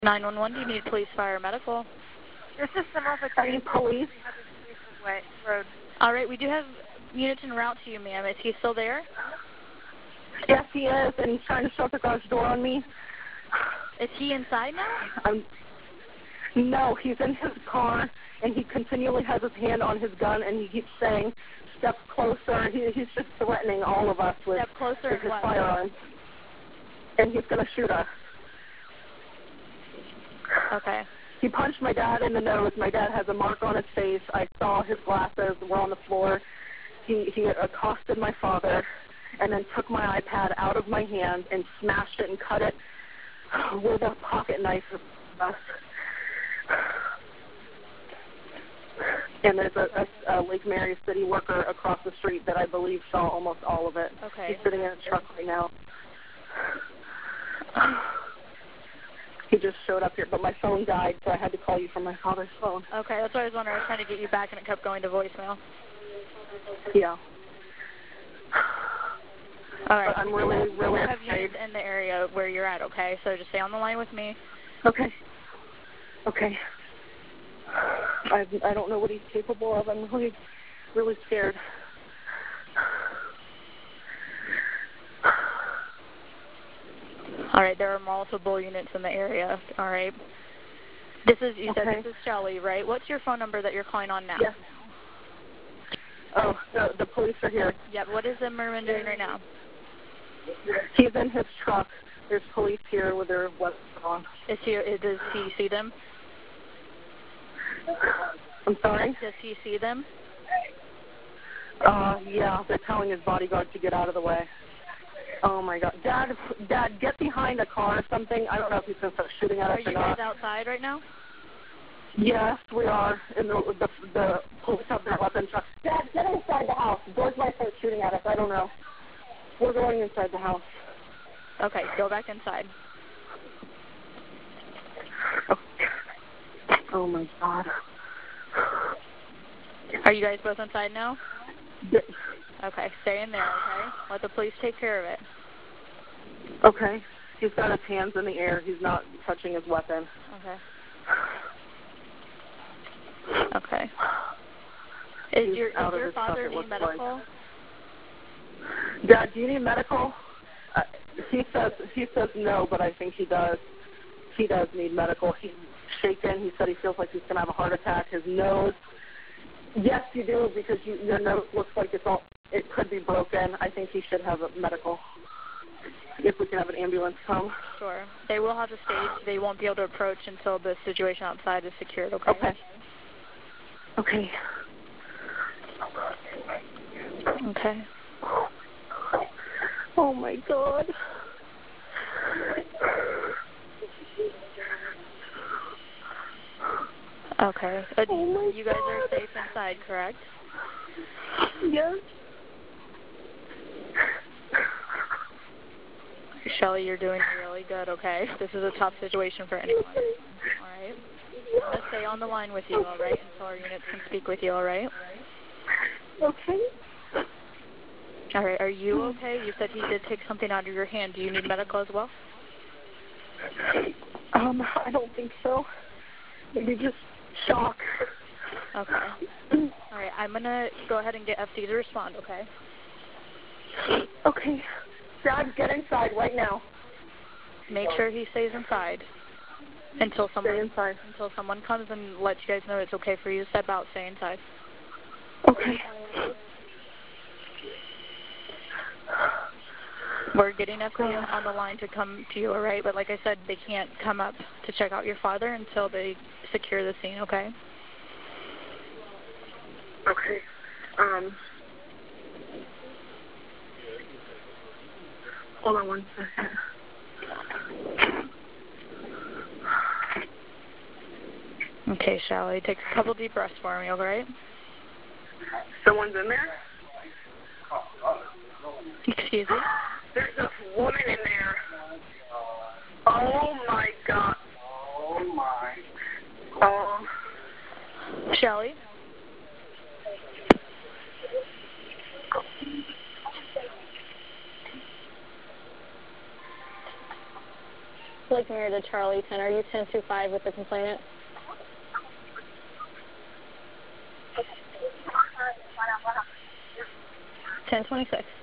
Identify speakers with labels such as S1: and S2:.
S1: 911, do you need police, fire, medical?
S2: This is Simone.
S3: Are you police?
S2: Road.
S1: All right, we do have units en route to you, ma'am. Is he still there?
S3: Yes, he is, and he's trying to shut the garage door on me.
S1: Is he inside now?
S3: No, he's in his car, and he continually has his hand on his gun, and he keeps saying, step closer. He's just threatening all of us with his firearm. And he's going to shoot us.
S1: Okay.
S3: He punched my dad in the nose. My dad has a mark on his face. I saw his glasses were on the floor. He accosted my father and then took my iPad out of my hand and smashed it and cut it with a pocket knife. And there's a Lake Mary city worker across the street that I believe saw almost all of it.
S1: Okay.
S3: He's sitting in a truck right now. He just showed up here, but my phone died, so I had to call you from my father's phone.
S1: Okay, that's what I was wondering. I was trying to get you back, and it kept going to voicemail.
S3: Yeah.
S1: All right.
S3: But I'm really
S1: I have
S3: afraid.
S1: units in the area where you're at, okay? So just stay on the line with me.
S3: Okay. Okay. I don't know what he's capable of. I'm really scared.
S1: All right, there are multiple units in the area. All right. You said this is Shelly, right? What's your phone number that you're calling on now?
S3: Yes. Oh, the police are here.
S1: Yeah, what is Zimmerman doing right now?
S3: He's in his truck. There's police here with their weapons on.
S1: Does he see them?
S3: I'm sorry?
S1: Does he see them?
S3: Yeah, they're telling his bodyguard to get out of the way. Oh, my God. Dad, get behind a car or something. I don't know if he's going to start shooting at us or not.
S1: Are you guys outside right now?
S3: Yes, we are. And the police have their weapons. Dad, get inside the house. Boys might start shooting at us. I don't know. We're going inside the house.
S1: Okay, go back inside.
S3: Oh, my God.
S1: Are you guys both inside now?
S3: Yes.
S1: Okay, stay in there, okay? Let the police take care of it.
S3: Okay. He's got his hands in the air. He's not touching his weapon.
S1: Okay. Okay. Is your father need medical?
S3: Dad, do you need medical? He says no, but I think he does. He does need medical. He's shaken. He said he feels like he's going to have a heart attack. His nose. Yes, you do, because your nose looks like it could be broken. I think he should have a medical. If we can have an ambulance come.
S1: Sure. They will have to stage. They won't be able to approach until the situation outside is secured, okay?
S3: Okay. Okay.
S1: Okay.
S3: Oh, my God.
S1: Okay. You guys are safe inside, correct?
S3: Yes.
S1: Shelly, you're doing really good, okay? This is a tough situation for anyone. All right? I'm going to stay on the line with you, all right, until our units can speak with you, all right?
S3: Okay.
S1: All right, are you okay? You said he did take something out of your hand. Do you need medical as well?
S3: I don't think so. Maybe just shock.
S1: Okay. All right, I'm going to go ahead and get FC to respond, okay?
S3: Okay. Dad, get inside right now.
S1: Make sure he stays inside until someone comes and lets you guys know it's okay for you to step out. Stay inside.
S3: Okay.
S1: We're getting FC on the line to come to you, all right? But like I said, they can't come up to check out your father until they secure the scene, okay?
S3: Okay. Hold on one second.
S1: Okay, Shelly, take a couple deep breaths for me, all right?
S3: Someone's in there?
S1: Excuse me?
S3: There's a woman in there. Oh, my God. Oh, my. Oh.
S1: Shelly?
S3: Like
S4: Mirror to Charlie 10. Are you 1025 with the complainant? 1026.